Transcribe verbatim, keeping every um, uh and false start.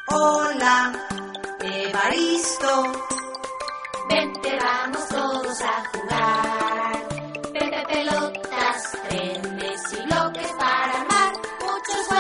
Hola, Evaristo. Vente, vamos todos a jugar. Pepe, pelotas, trenes y bloques para armar muchos juegos.